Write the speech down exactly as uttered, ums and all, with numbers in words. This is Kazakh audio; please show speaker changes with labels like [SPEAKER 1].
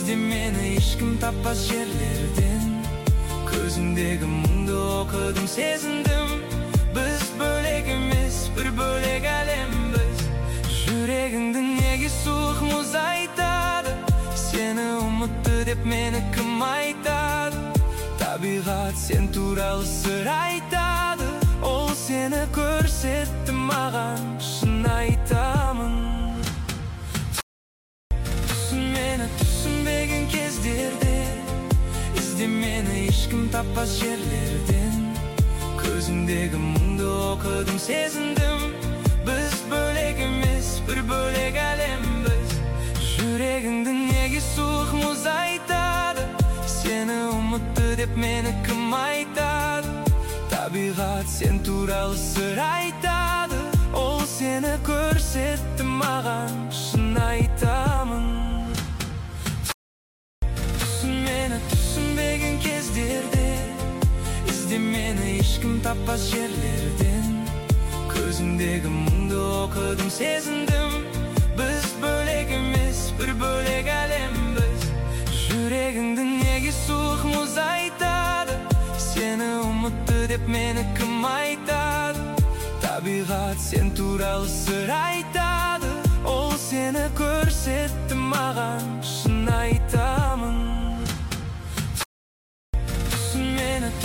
[SPEAKER 1] İzde meni ешкім таппас жерлерден. Көзіңдегі мұңды оқыдым, сезіндім. Біз бөлек емес, бір бөлек әлембіз. Жүрегіңді неге суық мұз айтады? Сені ұмытты деп мені кім айтады? Табиғат сен туралы сыр айтады. Ол сені көрсетті маған, шын айтамын. Түсін мені түсінбеген кездерде, ізде мені ешкім таппас жерлерден. Көзіңдегі мұңды оқыдым, сезіндім. Біз бөлек емес, бір бөлек әлембіз. Жүрегіңді неге суық мұз айтады? Сені ұмытты деп мені кім айтады? Табиғат сен туралы сыр айтады. Ол сені көрсетті маған, шын айтамын. Түсін мені түсінбеген кездерде, ізде мені ешкім таппас жерлерден. Көзіңдегі мұңды оқыдым, сезіндім. Біз бөлек емес, бір бөлек әлембіз. Жүрегіңді неге суық мұз айтады? Сені ұмытты деп мені кім айтады? Табиғат сен туралы сыр айтады. Ол сені көрсетті маған, шын айтады.